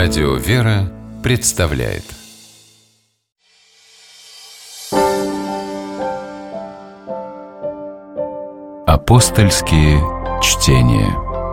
Радио «Вера» представляет Апостольские чтения.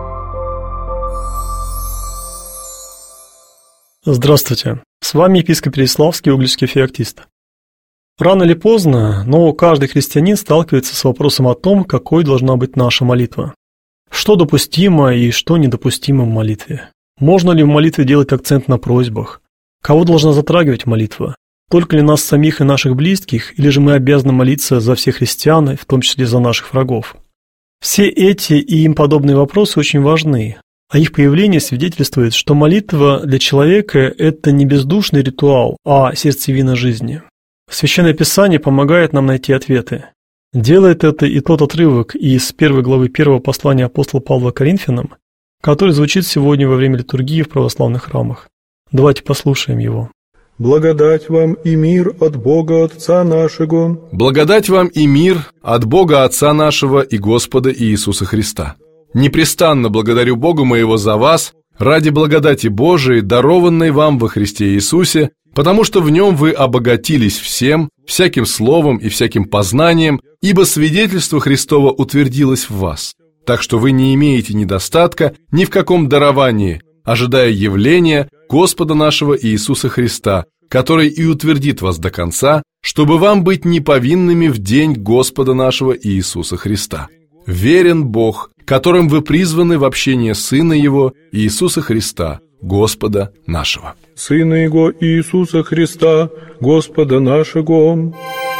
Здравствуйте, с вами епископ Переяславский, Угличский феоктист. Рано или поздно, но каждый христианин сталкивается с вопросом о том, какой должна быть наша молитва. Что допустимо и что недопустимо в молитве? Можно ли в молитве делать акцент на просьбах? Кого должна затрагивать молитва? Только ли нас самих и наших близких, или же мы обязаны молиться за всех христиан, в том числе за наших врагов? Все эти и им подобные вопросы очень важны, а их появление свидетельствует, что молитва для человека – это не бездушный ритуал, а сердцевина жизни. Священное Писание помогает нам найти ответы. Делает это и тот отрывок из 1 главы 1 послания апостола Павла Коринфянам, который звучит сегодня во время литургии в православных храмах. Давайте послушаем его. «Благодать вам и мир от Бога Отца нашего». «Благодать вам и мир от Бога Отца нашего и Господа Иисуса Христа. Непрестанно благодарю Бога моего за вас, ради благодати Божией, дарованной вам во Христе Иисусе, потому что в Нем вы обогатились всем, всяким словом и всяким познанием, ибо свидетельство Христово утвердилось в вас. Так что вы не имеете недостатка ни в каком даровании, ожидая явления Господа нашего Иисуса Христа, который и утвердит вас до конца, чтобы вам быть неповинными в день Господа нашего Иисуса Христа. Верен Бог, которым вы призваны в общение Сына Его, Иисуса Христа, Господа нашего». Сына Его Иисуса Христа, Господа нашего.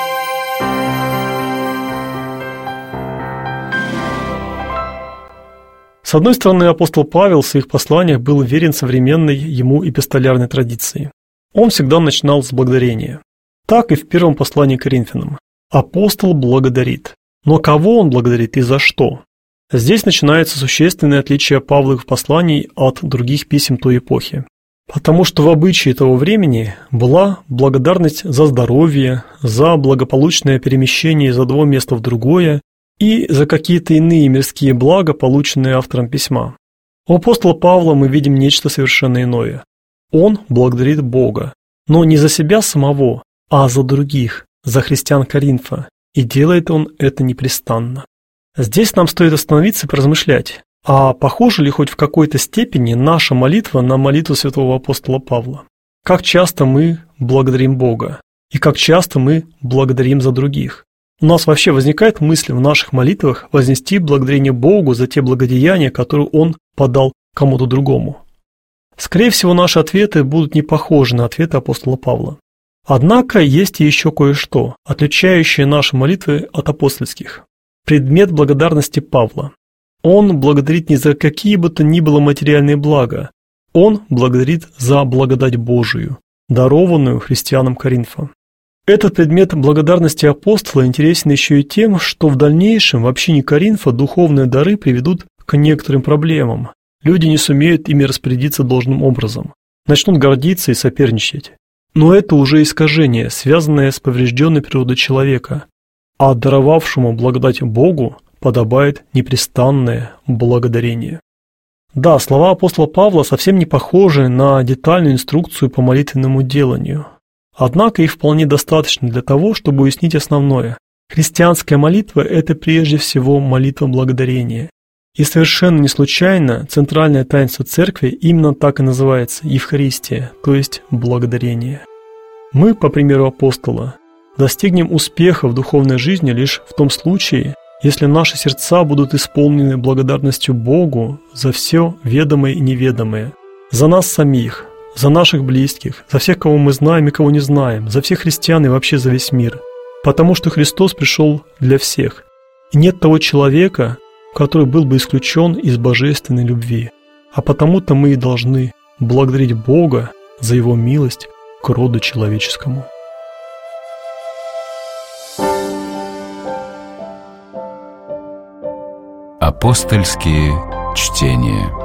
С одной стороны, апостол Павел в своих посланиях был верен современной ему эпистолярной традиции. Он всегда начинал с благодарения. Так и в первом послании к Коринфянам. Апостол благодарит. Но кого он благодарит и за что? Здесь начинается существенное отличие Павловых посланий от других писем той эпохи. Потому что в обычае того времени была благодарность за здоровье, за благополучное перемещение из одного места в другое, и за какие-то иные мирские блага, полученные автором письма. У апостола Павла мы видим нечто совершенно иное. Он благодарит Бога, но не за себя самого, а за других, за христиан Коринфа, и делает он это непрестанно. Здесь нам стоит остановиться и поразмышлять, а похожа ли хоть в какой-то степени наша молитва на молитву святого апостола Павла? Как часто мы благодарим Бога, и как часто мы благодарим за других? У нас вообще возникает мысль в наших молитвах вознести благодарение Богу за те благодеяния, которые Он подал кому-то другому. Скорее всего, наши ответы будут не похожи на ответы апостола Павла. Однако есть и еще кое-что, отличающее наши молитвы от апостольских. Предмет благодарности Павла. Он благодарит не за какие бы то ни было материальные блага, он благодарит за благодать Божию, дарованную христианам Коринфа. Этот предмет благодарности апостола интересен еще и тем, что в дальнейшем в общине Коринфа духовные дары приведут к некоторым проблемам. Люди не сумеют ими распорядиться должным образом, начнут гордиться и соперничать. Но это уже искажение, связанное с поврежденной природой человека, а даровавшему благодать Богу подобает непрестанное благодарение. Да, слова апостола Павла совсем не похожи на детальную инструкцию по молитвенному деланию. Однако их вполне достаточно для того, чтобы уяснить основное. Христианская молитва – это прежде всего молитва благодарения. И совершенно не случайно центральное таинство Церкви именно так и называется – Евхаристия, то есть благодарение. Мы, по примеру апостола, достигнем успеха в духовной жизни лишь в том случае, если наши сердца будут исполнены благодарностью Богу за все ведомое и неведомое, за нас самих, за наших близких, за всех, кого мы знаем и кого не знаем, за всех христиан и вообще за весь мир. Потому что Христос пришел для всех. И нет того человека, который был бы исключен из божественной любви. А потому-то мы и должны благодарить Бога за Его милость к роду человеческому. Апостольские чтения.